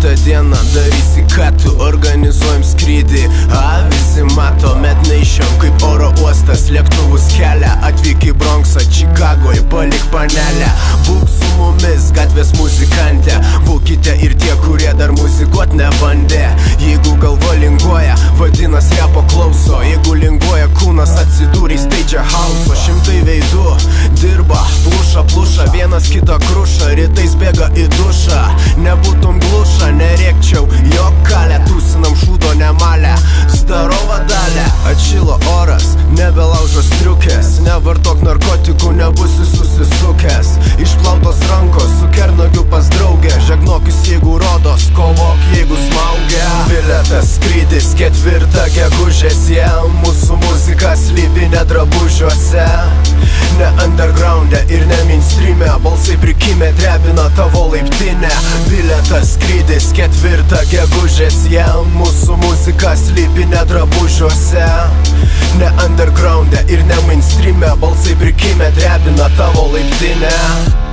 Kitą dieną darysi ką tu, organizuojam skrydį. Visi mato, met neišiam kaip oro uostas. Lėktuvus kelia, atvyk į Bronxą, Čikagoje, palik panelę. Būk su mumis, gatvės muzikantė. Būkite ir tie, kurie dar muzikuot nebandė. Jeigu galva linguoja, vadinas repo klauso. Jeigu linguoja kūnas, atsidūrė stage house. Šimtai veidų dirba, pluša, vienas kitą kruša. Rytais bėga į dušą, nebūtum gluša. Nerėkčiau, jog kalė, tūsinam šūdo nemalę. Starova dalė, atšilo oras, nebelaužo striukės. Nevartok narkotikų, nebusi susisukęs. Išplautos rankos su kernagiu pas draugę. Žegnokis jeigu rodos, kovok jeigu smaugia. Bilietas skrydis 4 gegužės, mūsų muzika slypi ne drabužiuose. Ne underground'e ir ne mainstream'e, balsai prikimė, drebina tavo laiptinę. Bilietas skrydis 4 gegužės, mūsų muzika slypi ne drabužiuose. Ne underground'e ir ne mainstream'e, balsai prikimė, drebina tavo laiptinę.